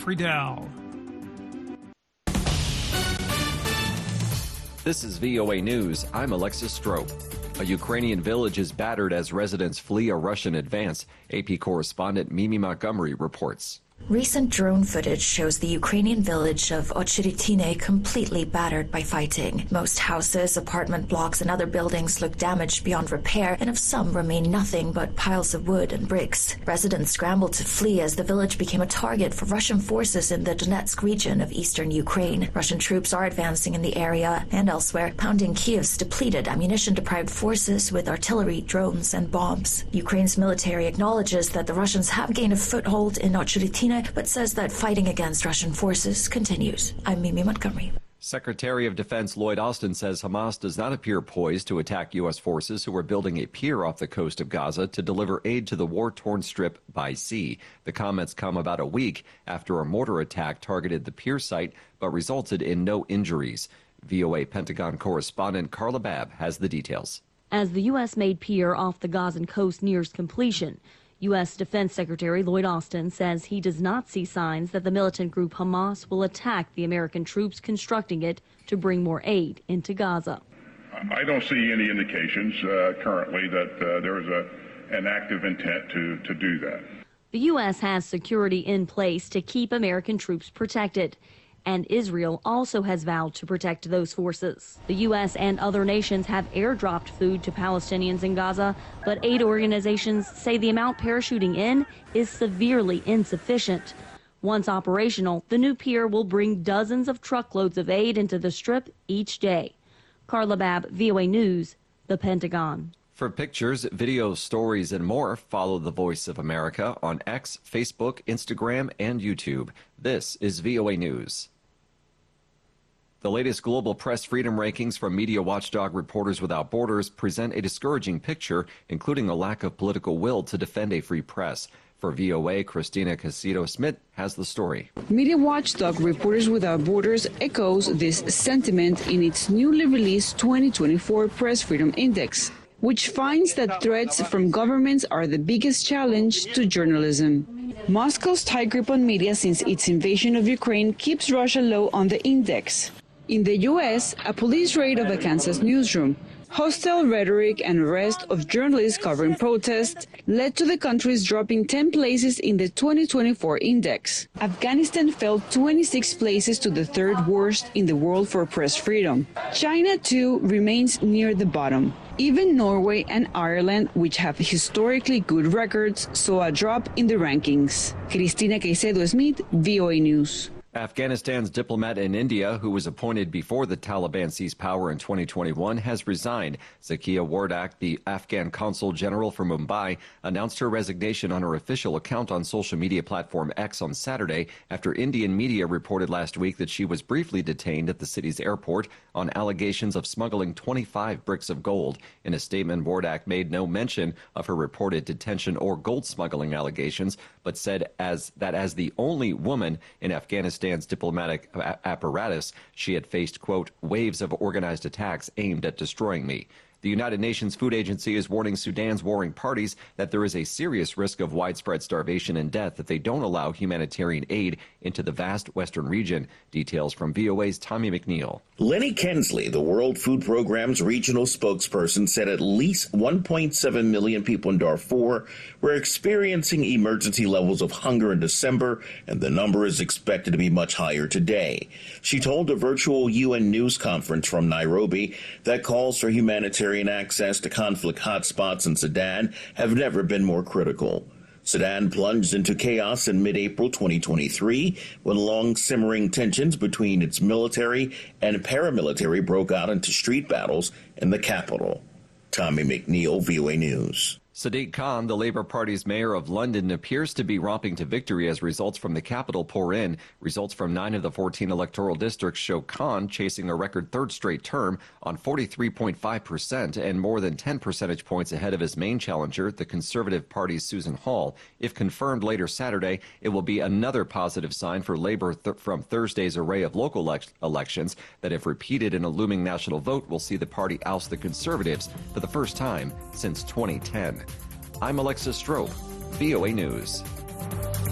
Friedel. This is VOA News. I'm Alexis Strope. A Ukrainian village is battered as residents flee a Russian advance. AP correspondent Mimi Montgomery reports. Recent drone footage shows the Ukrainian village of Ocheretine completely battered by fighting. Most houses, apartment blocks, and other buildings look damaged beyond repair, and of some remain nothing but piles of wood and bricks. Residents scrambled to flee as the village became a target for Russian forces in the Donetsk region of eastern Ukraine. Russian troops are advancing in the area and elsewhere, pounding Kiev's depleted, ammunition-deprived forces with artillery, drones, and bombs. Ukraine's military acknowledges that the Russians have gained a foothold in Ocheretine, but says that fighting against Russian forces continues. I'm Mimi Montgomery. Secretary of Defense Lloyd Austin says Hamas does not appear poised to attack U.S. forces who are building a pier off the coast of Gaza to deliver aid to the war-torn strip by sea. The comments come about a week after a mortar attack targeted the pier site but resulted in no injuries. VOA Pentagon correspondent Carla Babb has the details. As the U.S.-made pier off the Gazan coast nears completion, U.S. Defense Secretary Lloyd Austin says he does not see signs that the militant group Hamas will attack the American troops constructing it to bring more aid into Gaza. I don't see any indications currently that there is an active intent to do that. The U.S. has security in place to keep American troops protected. And Israel also has vowed to protect those forces. The U.S. and other nations have airdropped food to Palestinians in Gaza, but aid organizations say the amount parachuting in is severely insufficient. Once operational, the new pier will bring dozens of truckloads of aid into the Strip each day. Carla Babb, VOA News, the Pentagon. For pictures, videos, stories, and more, follow The Voice of America on X, Facebook, Instagram, and YouTube. This is VOA News. The latest global press freedom rankings from media watchdog Reporters Without Borders present a discouraging picture, including a lack of political will to defend a free press. For VOA, Christina Casido-Smith has the story. Media watchdog Reporters Without Borders echoes this sentiment in its newly released 2024 Press Freedom Index, which finds that threats from governments are the biggest challenge to journalism. Moscow's tight grip on media since its invasion of Ukraine keeps Russia low on the index. In the U.S., a police raid of a Kansas newsroom, hostile rhetoric and arrest of journalists covering protests led to the country's dropping 10 places in the 2024 index. Afghanistan fell 26 places to the third worst in the world for press freedom. China, too, remains near the bottom. Even Norway and Ireland, which have historically good records, saw a drop in the rankings. Cristina Caicedo-Smith, VOA News. Afghanistan's diplomat in India, who was appointed before the Taliban seized power in 2021, has resigned. Zakia Wardak, the Afghan consul general for Mumbai, announced her resignation on her official account on social media platform X on Saturday after Indian media reported last week that she was briefly detained at the city's airport on allegations of smuggling 25 bricks of gold. In a statement, Wardak made no mention of her reported detention or gold smuggling allegations, but said as the only woman in Afghanistan's diplomatic apparatus, she had faced, quote, waves of organized attacks aimed at destroying me. The United Nations Food Agency is warning Sudan's warring parties that there is a serious risk of widespread starvation and death if they don't allow humanitarian aid into the vast western region. Details from VOA's Tommy McNeil. Lenny Kensley, the World Food Programme's regional spokesperson, said at least 1.7 million people in Darfur were experiencing emergency levels of hunger in December, and the number is expected to be much higher today. She told a virtual UN news conference from Nairobi that calls for humanitarian access to conflict hotspots in Sudan have never been more critical. Sudan plunged into chaos in mid-April 2023 when long-simmering tensions between its military and paramilitary broke out into street battles in the capital. Tommy McNeil, VOA News. Sadiq Khan, the Labour Party's mayor of London, appears to be romping to victory as results from the capital pour in. Results from 9 of the 14 electoral districts show Khan chasing a record third straight term on 43.5% and more than 10 percentage points ahead of his main challenger, the Conservative Party's Susan Hall. If confirmed later Saturday, it will be another positive sign for Labour from Thursday's array of local elections that, if repeated in a looming national vote, will see the party oust the Conservatives for the first time since 2010. I'm Alexis Strope, VOA News.